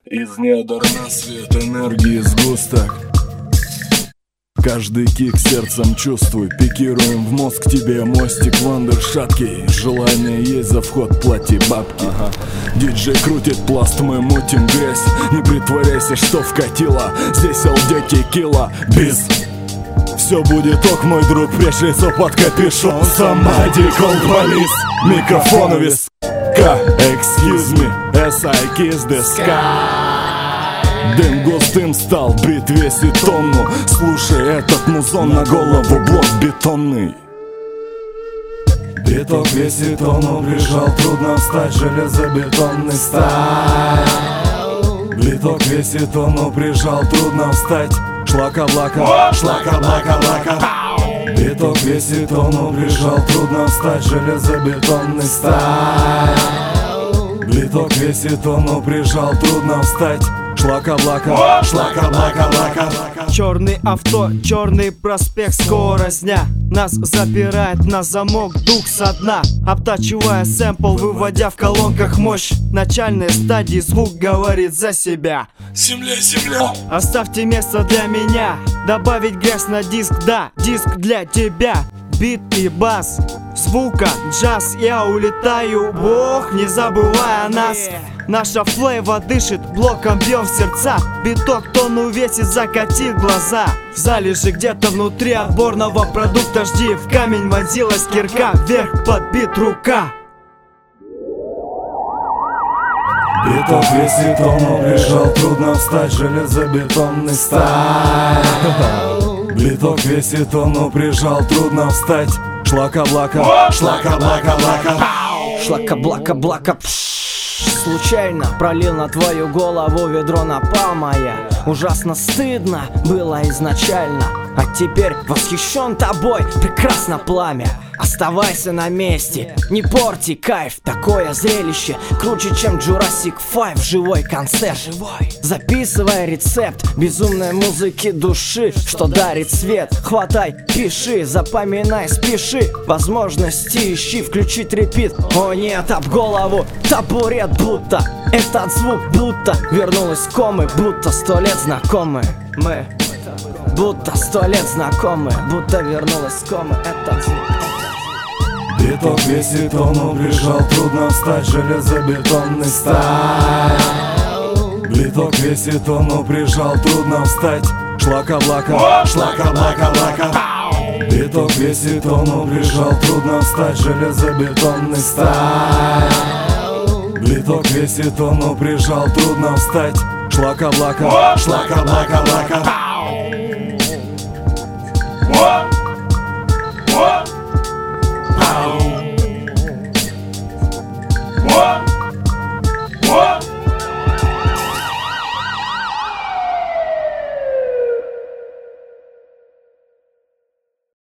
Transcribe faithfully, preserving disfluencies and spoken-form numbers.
Из недр на свет энергии сгусток. Каждый кик сердцем чувствуй. Пикируем в мозг тебе мостик вандер шаткий. Желание есть, за вход плати бабки. Ага. Диджей крутит пласт, мы мутим грязь. Не притворяйся, что вкатило. Здесь ЛД текила, биз. Все будет ок, мой друг, прежь лицо под капюшон. Somebody call police. Микрофон вис. К, excuse me, as I kiss the sky. Дым густым стал, бит весит тонну. Слушай этот музон, на голову блок бетонный. Биток весит тонну, прижал, трудно встать, железобетонный сталь. Биток весит тонну, прижал, трудно встать. Шлака-блака, шлака-блака-блака. Биток весит тонну, прижал, трудно встать, железобетонный сталь. Биток весит тонну, прижал, трудно встать. Шлака-блака, шлака-блака-блака. Черный авто, черный проспект, скорость дня нас запирает на замок, дух со дна. Обтачивая сэмпл, выводя в колонках мощь. Начальной стадии звук говорит за себя. Земля, земля. Оставьте место для меня. Добавить грязь на диск, да, диск для тебя. Бит и бас, звука, джаз. Я улетаю, бог, не забывая нас. Наша флейва дышит, блоком бьем в сердца. Биток тонну весит, закати глаза. В зале же где-то внутри отборного продукта жди. В камень вонзилась кирка, вверх под бит рука. Биток весит тонну, прижал, трудно встать, железобетонный сталь. Биток весит тонну, прижал, трудно встать. Шлака-блака, шлака-блака-блака. Шлака-блака-блака. Случайно пролил на твою голову ведро напалма я. Ужасно стыдно было изначально, а теперь восхищен тобой, прекрасно пламя. Оставайся на месте, не порти кайф. Такое зрелище круче, чем Jurassic Five. Живой концерт, записывай рецепт безумной музыки души, что дарит свет. Хватай, пиши, запоминай, спеши. Возможности ищи, включить репит. О нет, об голову табурет будто. Этот звук будто вернулась в комы. Будто сто лет знакомы мы. Будто сто лет знакомы. Будто вернулась в комы. Этот звук. Биток весит тонну, прижал, трудно встать, железобетонный сталь. Биток весит тонну, прижал, трудно встать. Шлака-блака, шлака-блака-блака. Биток весит тонну, прижал, трудно встать, железобетонный сталь. Биток весит тонну, прижал, трудно встать. Шлака-блака, шлака-блака-блака.